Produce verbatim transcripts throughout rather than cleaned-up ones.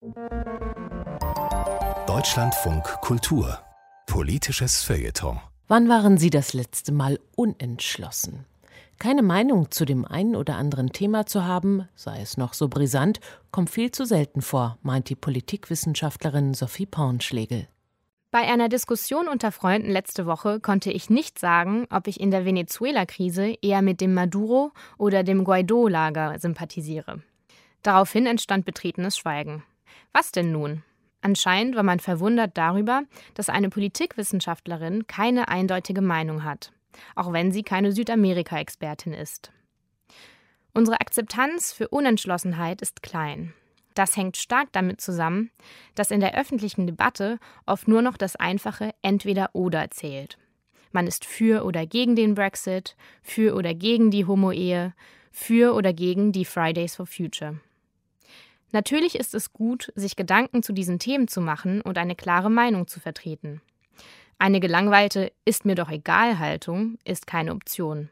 Deutschlandfunk Kultur. Politisches Feuilleton. Wann waren Sie das letzte Mal unentschlossen? Keine Meinung zu dem einen oder anderen Thema zu haben, sei es noch so brisant, kommt viel zu selten vor, meint die Politikwissenschaftlerin Sophie Pornschlegel. Bei einer Diskussion unter Freunden letzte Woche konnte ich nicht sagen, ob ich in der Venezuela-Krise eher mit dem Maduro- oder dem Guaidó-Lager sympathisiere. Daraufhin entstand betretenes Schweigen. Was denn nun? Anscheinend war man verwundert darüber, dass eine Politikwissenschaftlerin keine eindeutige Meinung hat, auch wenn sie keine Südamerika-Expertin ist. Unsere Akzeptanz für Unentschlossenheit ist klein. Das hängt stark damit zusammen, dass in der öffentlichen Debatte oft nur noch das einfache Entweder-Oder zählt. Man ist für oder gegen den Brexit, für oder gegen die Homo-Ehe, für oder gegen die Fridays for Future. Natürlich ist es gut, sich Gedanken zu diesen Themen zu machen und eine klare Meinung zu vertreten. Eine gelangweilte Ist-mir-doch-egal-Haltung ist keine Option.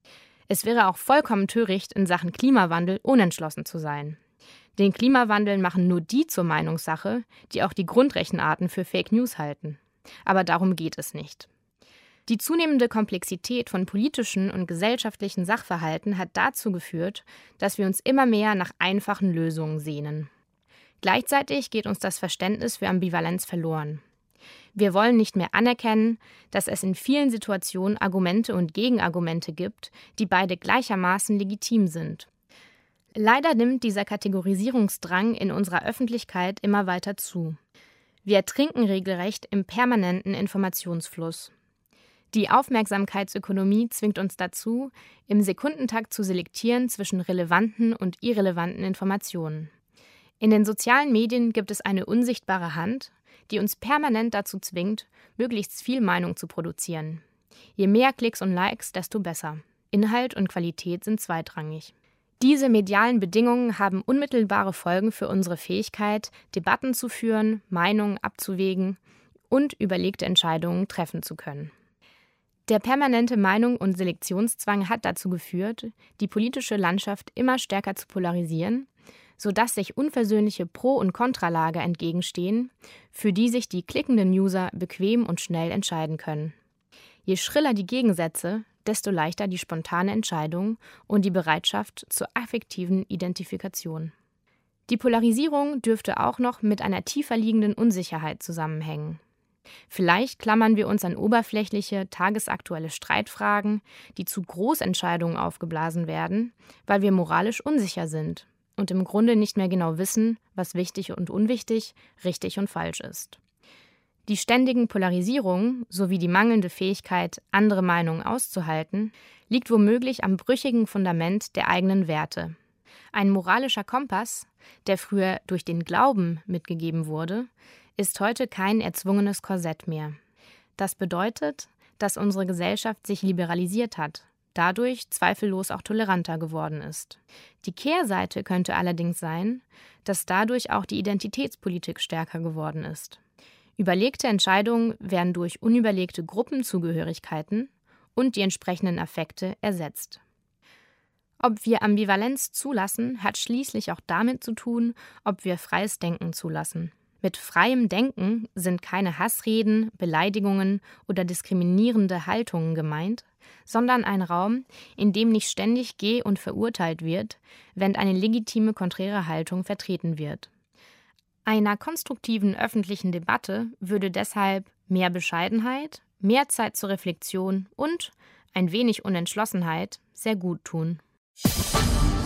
Es wäre auch vollkommen töricht, in Sachen Klimawandel unentschlossen zu sein. Den Klimawandel machen nur die zur Meinungssache, die auch die Grundrechenarten für Fake News halten. Aber darum geht es nicht. Die zunehmende Komplexität von politischen und gesellschaftlichen Sachverhalten hat dazu geführt, dass wir uns immer mehr nach einfachen Lösungen sehnen. Gleichzeitig geht uns das Verständnis für Ambivalenz verloren. Wir wollen nicht mehr anerkennen, dass es in vielen Situationen Argumente und Gegenargumente gibt, die beide gleichermaßen legitim sind. Leider nimmt dieser Kategorisierungsdrang in unserer Öffentlichkeit immer weiter zu. Wir ertrinken regelrecht im permanenten Informationsfluss. Die Aufmerksamkeitsökonomie zwingt uns dazu, im Sekundentakt zu selektieren zwischen relevanten und irrelevanten Informationen. In den sozialen Medien gibt es eine unsichtbare Hand, die uns permanent dazu zwingt, möglichst viel Meinung zu produzieren. Je mehr Klicks und Likes, desto besser. Inhalt und Qualität sind zweitrangig. Diese medialen Bedingungen haben unmittelbare Folgen für unsere Fähigkeit, Debatten zu führen, Meinungen abzuwägen und überlegte Entscheidungen treffen zu können. Der permanente Meinung- und Selektionszwang hat dazu geführt, die politische Landschaft immer stärker zu polarisieren, sodass sich unversöhnliche Pro- und Kontralager entgegenstehen, für die sich die klickenden User bequem und schnell entscheiden können. Je schriller die Gegensätze, desto leichter die spontane Entscheidung und die Bereitschaft zur affektiven Identifikation. Die Polarisierung dürfte auch noch mit einer tiefer liegenden Unsicherheit zusammenhängen. Vielleicht klammern wir uns an oberflächliche, tagesaktuelle Streitfragen, die zu Großentscheidungen aufgeblasen werden, weil wir moralisch unsicher sind und im Grunde nicht mehr genau wissen, was wichtig und unwichtig, richtig und falsch ist. Die ständigen Polarisierungen sowie die mangelnde Fähigkeit, andere Meinungen auszuhalten, liegt womöglich am brüchigen Fundament der eigenen Werte. Ein moralischer Kompass, der früher durch den Glauben mitgegeben wurde, ist heute kein erzwungenes Korsett mehr. Das bedeutet, dass unsere Gesellschaft sich liberalisiert hat, dadurch zweifellos auch toleranter geworden ist. Die Kehrseite könnte allerdings sein, dass dadurch auch die Identitätspolitik stärker geworden ist. Überlegte Entscheidungen werden durch unüberlegte Gruppenzugehörigkeiten und die entsprechenden Affekte ersetzt. Ob wir Ambivalenz zulassen, hat schließlich auch damit zu tun, ob wir freies Denken zulassen. Mit freiem Denken sind keine Hassreden, Beleidigungen oder diskriminierende Haltungen gemeint, sondern ein Raum, in dem nicht ständig ge- und verurteilt wird, wenn eine legitime konträre Haltung vertreten wird. Einer konstruktiven öffentlichen Debatte würde deshalb mehr Bescheidenheit, mehr Zeit zur Reflexion und ein wenig Unentschlossenheit sehr gut tun.